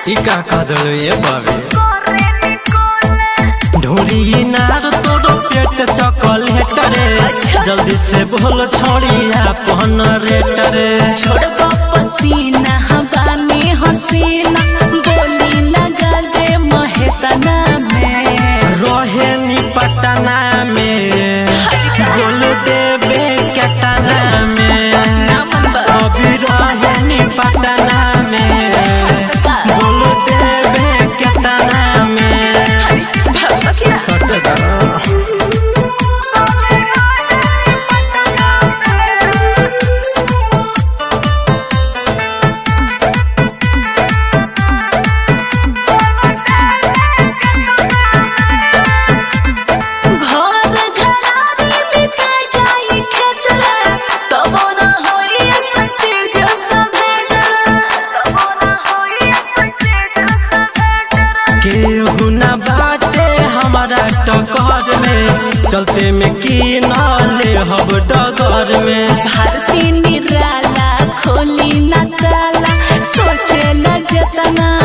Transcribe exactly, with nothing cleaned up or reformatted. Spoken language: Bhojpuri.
इका कदल ये बाबे ढोरी नार तोरो पेट चॉकलेट रे जल्दी से बोल छोड़िया पहन रेट रे छोड़ पसीना हवा में हसीना बोली लगा दे महेतना में रोहे नी पटना में बोल देबे केतना में अभी रोहे नी पटना में बोल देबे केतना में सच केहू न बाटे हमारा टकर में चलते में की नाले हब डगर में भारती निराला खोली न ताला सोचे न जतना